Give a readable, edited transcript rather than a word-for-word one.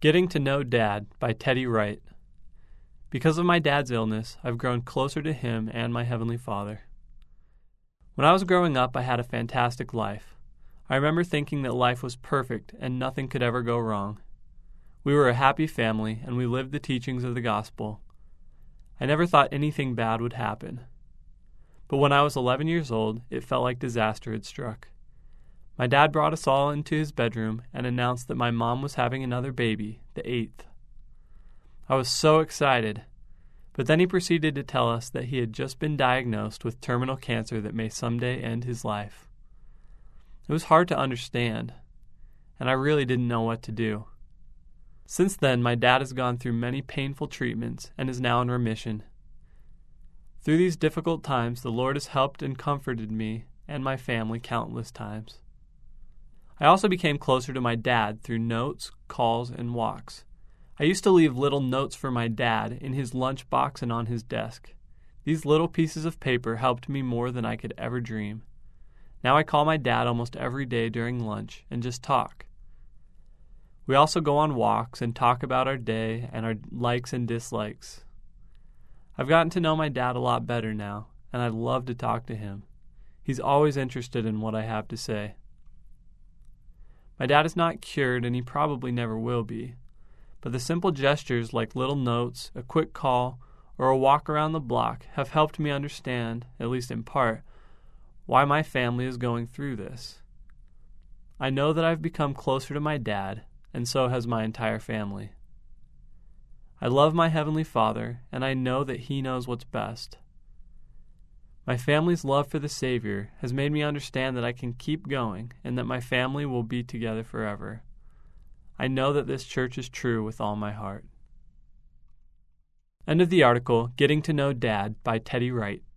Getting to Know Dad by Teddy Wright. Because of my dad's illness, I've grown closer to him and my Heavenly Father. When I was growing up, I had a fantastic life. I remember thinking that life was perfect and nothing could ever go wrong. We were a happy family and we lived the teachings of the gospel. I never thought anything bad would happen. But when I was 11 years old, it felt like disaster had struck. My dad brought us all into his bedroom and announced that my mom was having another baby, the 8th. I was so excited, but then he proceeded to tell us that he had just been diagnosed with terminal cancer that may someday end his life. It was hard to understand, and I really didn't know what to do. Since then, my dad has gone through many painful treatments and is now in remission. Through these difficult times, the Lord has helped and comforted me and my family countless times. I also became closer to my dad through notes, calls, and walks. I used to leave little notes for my dad in his lunch box and on his desk. These little pieces of paper helped me more than I could ever dream. Now I call my dad almost every day during lunch and just talk. We also go on walks and talk about our day and our likes and dislikes. I've gotten to know my dad a lot better now, and I love to talk to him. He's always interested in what I have to say. My dad is not cured, and he probably never will be. But the simple gestures like little notes, a quick call, or a walk around the block have helped me understand, at least in part, why my family is going through this. I know that I've become closer to my dad, and so has my entire family. I love my Heavenly Father, and I know that He knows what's best. My family's love for the Savior has made me understand that I can keep going and that my family will be together forever. I know that this church is true with all my heart. End of the article, Getting to Know Dad by Teddy Wright.